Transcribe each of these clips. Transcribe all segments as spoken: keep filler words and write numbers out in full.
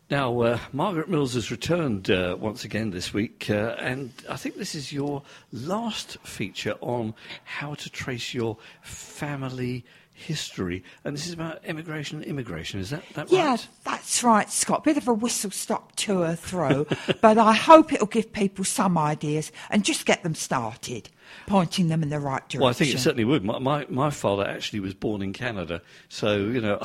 Now, uh, Margaret Mills has returned uh, once again this week, uh, and I think this is your last feature on how to trace your family history. And this is about emigration and immigration, is that, that yeah, right? Yeah, that's right, Scott. Bit of a whistle-stop tour through, but I hope it'll give people some ideas and just get them started, pointing them in the right direction. Well, I think it certainly would. My, my, my father actually was born in Canada, so, you know,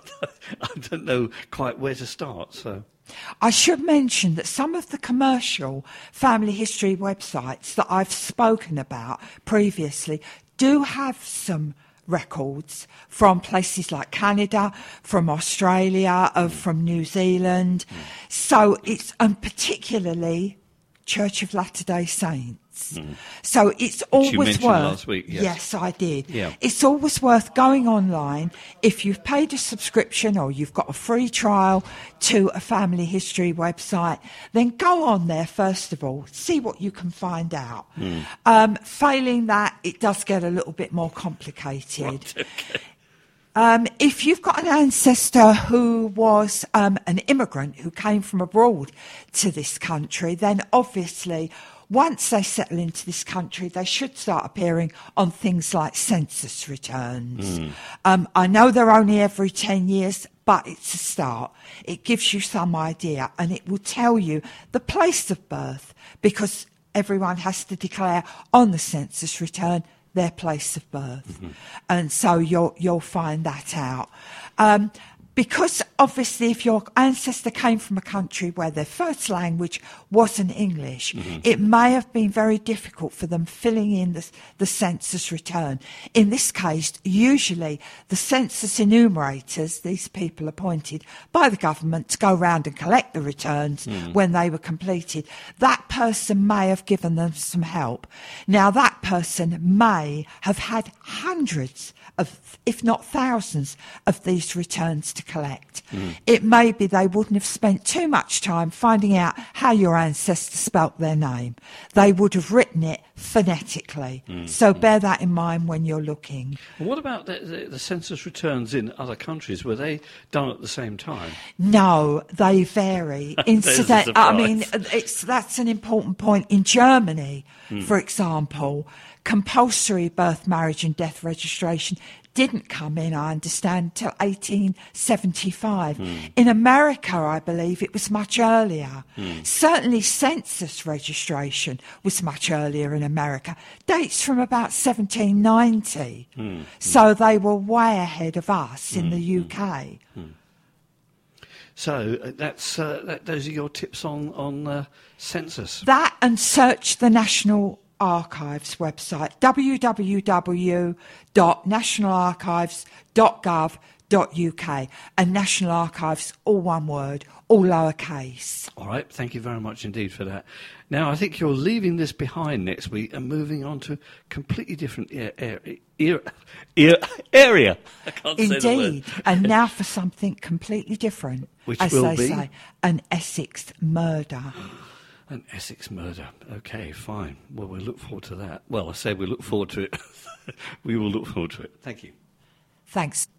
I don't know quite where to start, so... I should mention that some of the commercial family history websites that I've spoken about previously do have some records from places like Canada, from Australia, uh, from New Zealand. Mm. So it's, and particularly Church of Latter-day Saints. Mm. So it's always you mentioned worth. Last week, yes. yes, I did. Yeah. It's always worth going online if you've paid a subscription or you've got a free trial to a family history website. Then go on there first of all, see what you can find out. Mm. Um, failing that, it does get a little bit more complicated. Right, okay. Um, if you've got an ancestor who was um, an immigrant who came from abroad to this country, then obviously once they settle into this country, they should start appearing on things like census returns. Mm. Um, I know they're only every ten years, but it's a start. It gives you some idea, and it will tell you the place of birth, because everyone has to declare on the census return their place of birth. Mm-hmm. And so you'll, you'll find that out. Um, Because obviously if your ancestor came from a country where their first language wasn't English, mm-hmm. it may have been very difficult for them filling in the, the census return. In this case, usually the census enumerators, these people appointed by the government to go round and collect the returns mm. when they were completed, that person may have given them some help. Now that person may have had hundreds of, if not thousands, of these returns to collect. Mm. It may be they wouldn't have spent too much time finding out how your ancestors spelt their name. They would have written it phonetically. Mm. So mm. bear that in mind when you're looking. What about the, the, the census returns in other countries? Were they done at the same time? No, they vary. Incident, I mean, it's, that's an important point. In Germany, mm. for example, compulsory birth, marriage and death registration didn't come in, I understand, until eighteen seventy-five. Mm. In America, I believe it was much earlier. Mm. Certainly census registration was much earlier in America. Dates from about seventeen ninety. Mm. So they were way ahead of us in mm. the U K. Mm. So uh, that's uh, that, those are your tips on, on uh, census. That and search the National Archives website, w w w dot national archives dot gov dot u k, and National Archives, all one word, all lowercase. All right, thank you very much indeed for that. Now, I think you're leaving this behind next week and moving on to a completely different er- er- er- er- area. I can't Indeed, say the word. And now for something completely different, which as will they be say, an Essex murder. An Essex murder. Okay, fine. Well, we'll look forward to that. Well, I say we look forward to it. We will look forward to it. Thank you. Thanks.